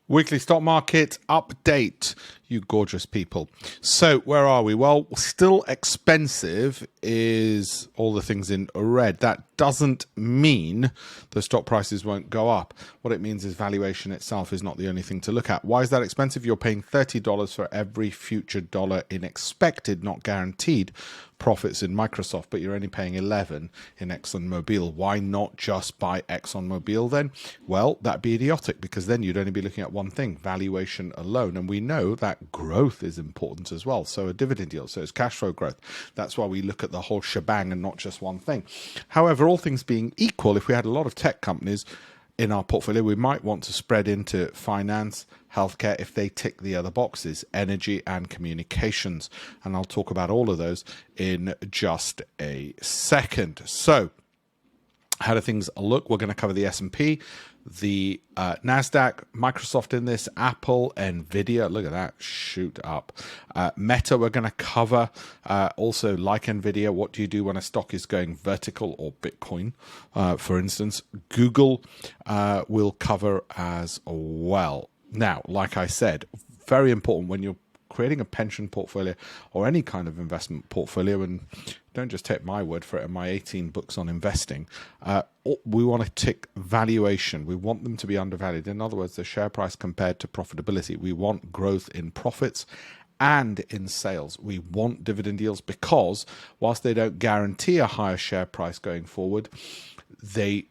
Weekly stock market update, you gorgeous people. So where are we? Well, still expensive is all the things in red. That doesn't mean the stock prices won't go up. What it means is valuation itself is not the only thing to look at. Why is that expensive? You're paying $30 for every future dollar in expected, not guaranteed, profits in Microsoft, but you're only paying 11 in ExxonMobil. Why not just buy ExxonMobil then? Well, that'd be idiotic, because then you'd only be looking at one thing, valuation alone. And we know that growth is important as well. So a dividend yield, so it's cash flow growth. That's why we look at the whole shebang and not just one thing. However, all things being equal, if we had a lot of tech companies in our portfolio, we might want to spread into finance, healthcare, if they tick the other boxes, energy and communications. And I'll talk about all of those in just a second. So how do things look? We're going to cover the S&P, the NASDAQ, Microsoft in this, Apple, NVIDIA. Look at that, shoot up. Meta we're going to cover. Also, like NVIDIA, what do you do when a stock is going vertical, or Bitcoin, for instance? Google will cover as well. Now, like I said, very important when you're creating a pension portfolio or any kind of investment portfolio, and don't just take my word for it, in my 18 books on investing, we want to tick valuation. We want them to be undervalued. In other words, the share price compared to profitability. We want growth in profits and in sales. We want dividend yields, because whilst they don't guarantee a higher share price going forward, they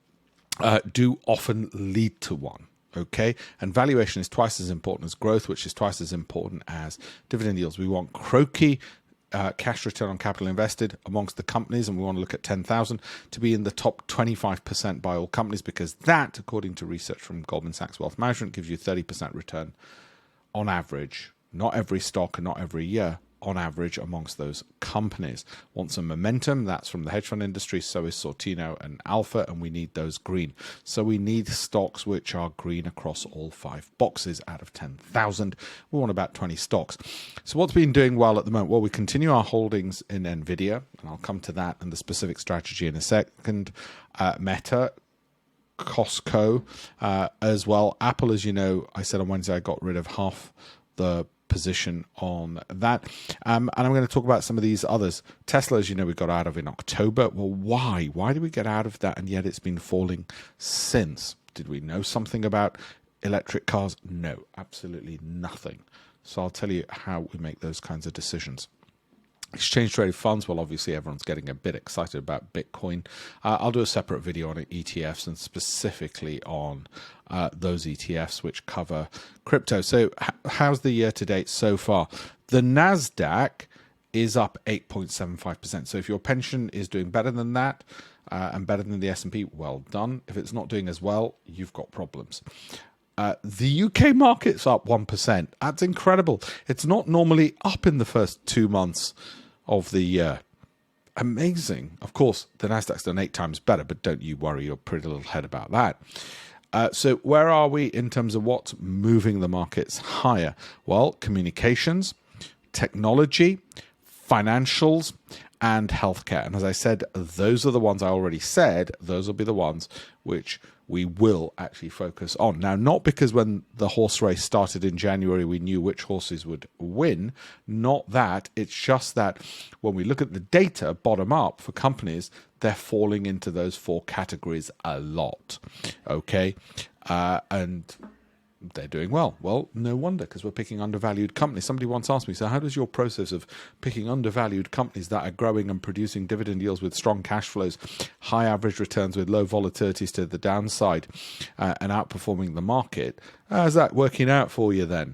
do often lead to one. Okay, and valuation is twice as important as growth, which is twice as important as dividend yields. We want CROCI, cash return on capital invested, amongst the companies, and we want to look at 10,000 to be in the top 25% by all companies, because that, according to research from Goldman Sachs Wealth Management, gives you 30% return on average. Not every stock and not every year, on average amongst those companies. Want some momentum? That's from the hedge fund industry. So is Sortino and Alpha, and we need those green. So we need stocks which are green across all 5 boxes out of 10,000. We want about 20 stocks. So what's been doing well at the moment? Well, we continue our holdings in NVIDIA, and I'll come to that and the specific strategy in a second. Meta, Costco as well. Apple, as you know, I said on Wednesday I got rid of half the position on that, and I'm going to talk about some of these others. Tesla, as you know, we got out of in October. Well, why did we get out of that, and yet it's been falling since? Did we know something about electric cars? No, absolutely nothing. So I'll tell you how we make those kinds of decisions. Exchange traded funds, well, obviously everyone's getting a bit excited about Bitcoin. I'll do a separate video on ETFs, and specifically on those ETFs which cover crypto. So how's the year to date so far? The NASDAQ is up 8.75%. So if your pension is doing better than that, and better than the S&P, well done. If it's not doing as well, you've got problems. The UK market's up 1%. That's incredible. It's not normally up in the first 2 months of the year. Amazing. Of course, the NASDAQ's done 8 times better, but don't you worry your pretty little head about that. So where are we in terms of what's moving the markets higher? Well, communications, technology, financials, and healthcare. And as I said, those are the ones I already said, those will be the ones which we will actually focus on. Now, not because when the horse race started in January, we knew which horses would win. Not that. It's just that when we look at the data bottom up for companies, they're falling into those 4 categories a lot. Okay. And they're doing well. Well, no wonder, because we're picking undervalued companies. Somebody once asked me, so how does your process of picking undervalued companies that are growing and producing dividend yields with strong cash flows, high average returns with low volatilities to the downside, and outperforming the market, how's that working out for you then?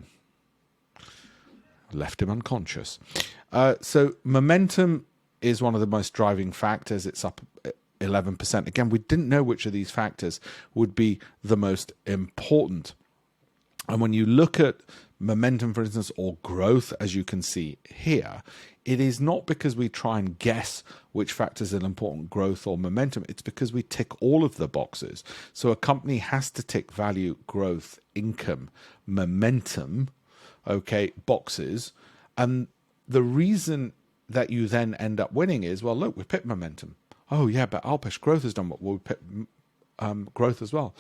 Left him unconscious. So momentum is one of the most driving factors. It's up 11%. Again, we didn't know which of these factors would be the most important. And when you look at momentum, for instance, or growth, as you can see here, it is not because we try and guess which factors are important, growth or momentum. It's because we tick all of the boxes. So a company has to tick value, growth, income, momentum, okay, boxes. And the reason that you then end up winning is, well, look, we picked momentum. Oh, yeah, but Alpesh, growth has done what? Well, we picked growth as well.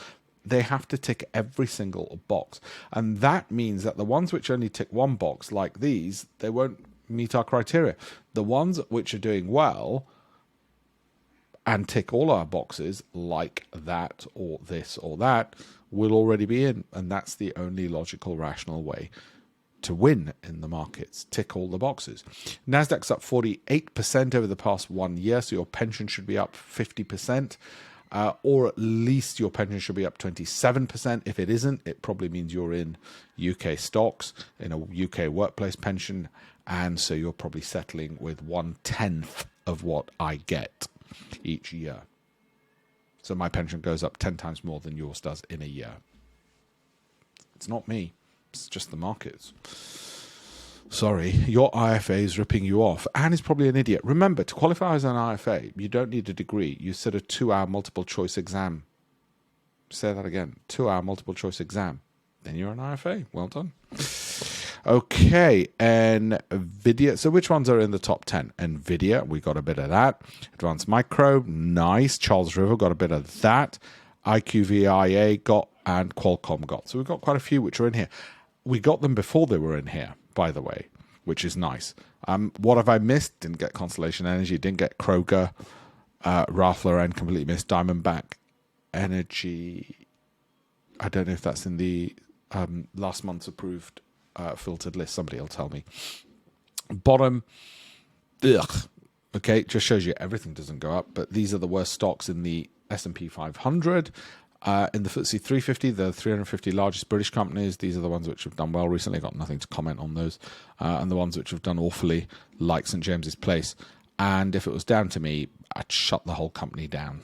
they have to tick every single box. And that means that the ones which only tick one box, like these, they won't meet our criteria. The ones which are doing well and tick all our boxes, like that or this or that, will already be in. And that's the only logical, rational way to win in the markets. Tick all the boxes. Nasdaq's up 48% over the past 1 year, so your pension should be up 50%, or at least your pension should be up 27%. If it isn't, it probably means you're in UK stocks, in a UK workplace pension, and so you're probably settling with 1/10 of what I get each year. So my pension goes up 10 times more than yours does in a year. It's not me. It's just the markets. Sorry, your IFA is ripping you off and is probably an idiot. Remember, to qualify as an IFA, you don't need a degree. You sit a 2-hour multiple choice exam. Say that again. 2-hour multiple choice exam. Then you're an IFA. Well done. Okay, NVIDIA. So which ones are in the top 10? NVIDIA, we got a bit of that. Advanced Micro, nice. Charles River got a bit of that. IQVIA got, and Qualcomm got. So we've got quite a few which are in here. We got them before they were in here, by the way, which is nice. What have I missed? Didn't get Constellation Energy, didn't get Kroger, Ralph Lauren, completely missed. Diamondback Energy. I don't know if that's in the last month's approved filtered list. Somebody will tell me. Bottom, ugh. Okay, just shows you everything doesn't go up, but these are the worst stocks in the S&P 500. In the FTSE 350, the 350 largest British companies, these are the ones which have done well recently. Got nothing to comment on those. And the ones which have done awfully, like St. James's Place. And if it was down to me, I'd shut the whole company down.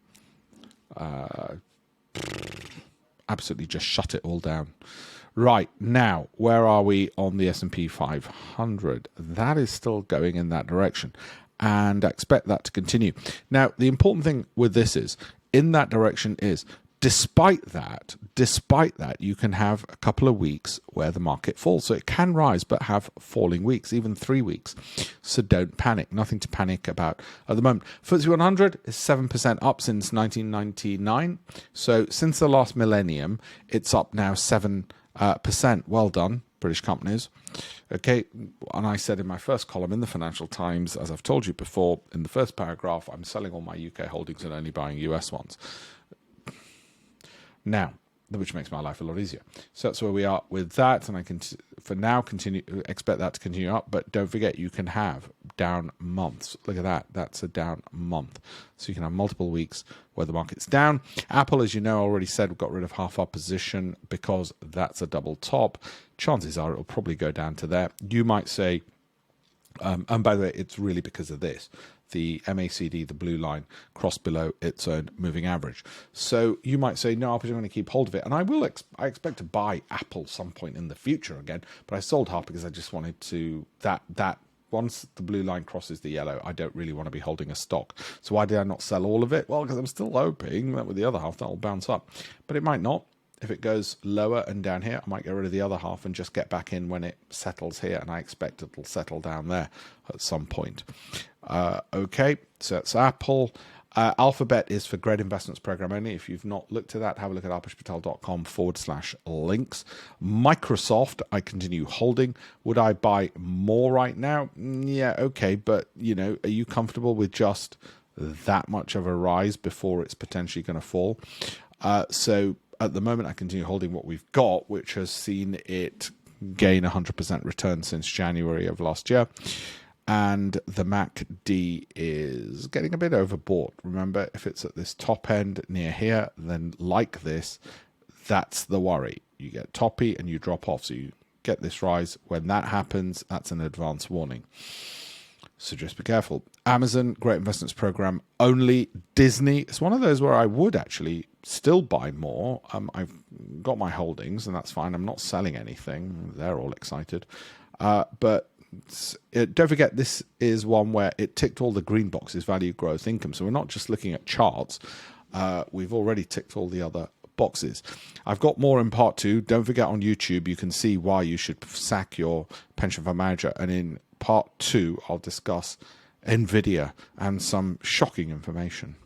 Absolutely just shut it all down. Right, now, where are we on the S&P 500? That is still going in that direction. And I expect that to continue. Now, the important thing with this is, in that direction is, despite that, you can have a couple of weeks where the market falls. So it can rise, but have falling weeks, even 3 weeks. So don't panic. Nothing to panic about at the moment. FTSE 100 is 7% up since 1999. So since the last millennium, it's up now 7%. Well done, British companies. Okay, and I said in my first column in the Financial Times, as I've told you before, in the first paragraph, I'm selling all my UK holdings and only buying US ones. Now, which makes my life a lot easier. So that's where we are with that, and I can, for now, expect that to continue up. But don't forget, you can have down months. Look at that. That's a down month. So you can have multiple weeks where the market's down. Apple, as you know, I already said, we've got rid of half our position because that's a double top. Chances are it'll probably go down to there. You might say, and by the way, it's really because of this. The MACD, the blue line, crossed below its own moving average. So you might say, no, I'm going to keep hold of it. And I expect to buy Apple some point in the future again. But I sold half because I just wanted to, that once the blue line crosses the yellow, I don't really want to be holding a stock. So why did I not sell all of it? Well, because I'm still hoping that with the other half, that will bounce up. But it might not. If it goes lower and down here, I might get rid of the other half and just get back in when it settles here. And I expect it'll settle down there at some point. Okay, so that's Apple. Alphabet is for Great Investments Program only. If you've not looked at that, have a look at alpeshpatel.com/links. Microsoft, I continue holding. Would I buy more right now? Yeah, okay. But, are you comfortable with just that much of a rise before it's potentially going to fall? So at the moment, I continue holding what we've got, which has seen it gain 100% return since January of last year. And the MACD is getting a bit overbought. Remember, if it's at this top end near here, then like this, that's the worry. You get toppy and you drop off. So you get this rise. When that happens, that's an advance warning. So just be careful. Amazon, Great Investments Program only. Disney, it's one of those where I would actually still buy more. I've got my holdings and that's fine. I'm not selling anything. They're all excited. But don't forget, this is one where it ticked all the green boxes, value, growth, income. So we're not just looking at charts. We've already ticked all the other boxes. I've got more in part 2. Don't forget, on YouTube, you can see why you should sack your pension fund manager. And in part 2, I'll discuss NVIDIA and some shocking information.